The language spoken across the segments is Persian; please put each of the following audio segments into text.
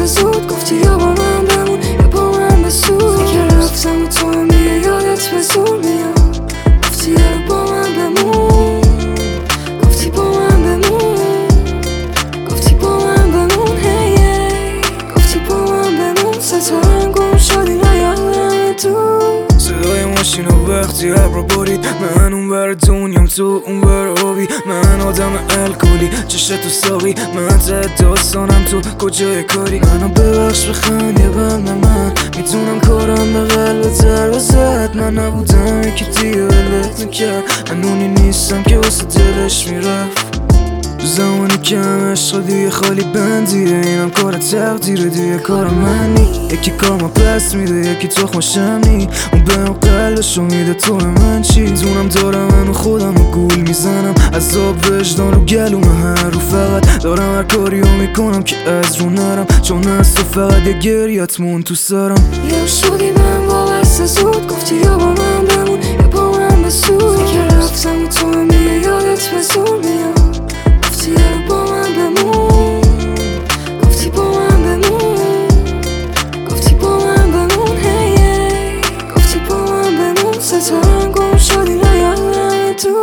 بس زود گفتی یا با من بمون یا با من بسود که رفتم و تو هم دیگه یادت به زور میاد گفتی یا با من بمون گفتی با من بمون گفتی با من بمون هی گفتی با من بمون ستاره گم شدی نیادم تو صدای ماشین و وقتی ابر برید من اون بر دنیام تو اون بر آبی من آدم الکلی چشت تو ساقی من ته داستانم تو کجای کاری منو ببخش بخند یه بند من میتونم کارم به قلب ضربه زد من نبودم یکی دیگه ولت میکرد هنونی نیستم که واسه دلش میرفت زمانی که هم عشق دیگه خالی بندیه اینم کار تقدیره دیگه کار منی یکی کار ما پس میده یکی تخمشم نی اون بهم قلبشو میده تو من چی دونم دارم منو خودم رو گول میزنم عذاب وجدان رو گلوم هر رو فقط دارم هر کاریو میکنم که از رو نرم چون از تو فقط یه گریت مون تو سرم یه شدی من با بس زود گفتی یا با من بمون یا با من بسود که رفتم و تو هم دیگه یادت به زور میاد گفتی یا با من بمون گفتی با من بمون گفتی با من بمون هی گفتی با من بمون ستاره گم شدی نیادم تو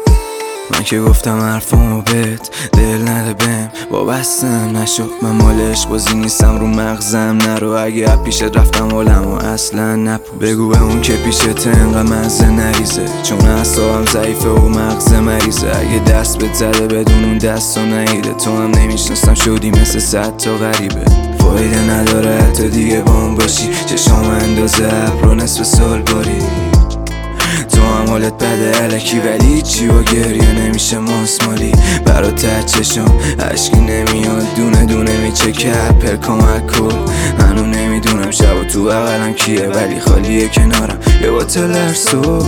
من که گفتم حرفامو بهت دل نده بهم وابستم نشد من مال عشق بازی نیستم رو مغزم نرو اگه پیشت رفتم حالمو اصلا نپو بگو به اون که پیشت انقدر مزه نریزه چون اعصابم ضعیفه و مغز مریضه اگه دست بهت زده بدون اون دستو نیده تو هم نمیشنستم شدی مثل 100 تا غریبه فایده نداره حتی دیگه با اون باشی چشام اندازه ابر و نصف سال باری تو هم حالت بده الکی ولی چی با گریه نمیشه ماسمالی برا ته چشم عشقی نمیاد دونه دونه میچکه پرکام کل هنو نمیدونم شب و تو بغلم کیه ولی خالیه کنارم یه باتل ارسو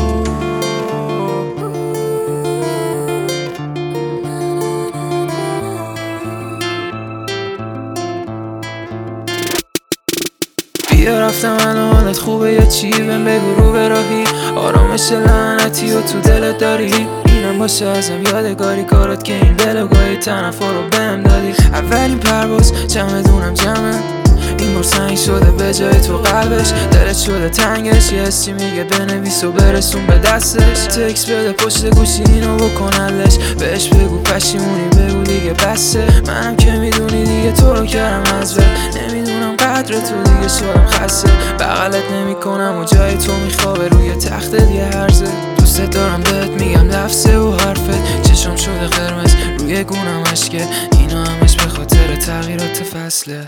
بیا رفتم الان حالت خوبه یا چی بهم بگو رو به راهی آرامش لعنتی و تو دلت داری اینم باشه ازم یادگاری کارات که این دل و گاهی تنفر رو بهم دادی اولین پرواز چمدونم جمعه این بار سنگ شده به جای تو قلبش دلت شده تنگش یه حسی میگه بنویس و برسون به دستش تکس بده پشت گوشی اینو بکن حلش بهش بگو پشیمونی بگو دیگه بسه منم که میدونی دیگه تو رو کردم از بل نمیدونم قدر تو دیگه شدم خسته بغلت نمی کنم و جای تو میخوابه روی تخت یه هرزه دوست دارم بهت میگم لفظه و حرفت چشم شده قرمز روی گونم اشکه اینا همش به خاطر تغییرات فصله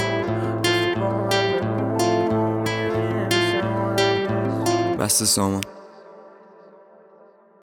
بسته سامان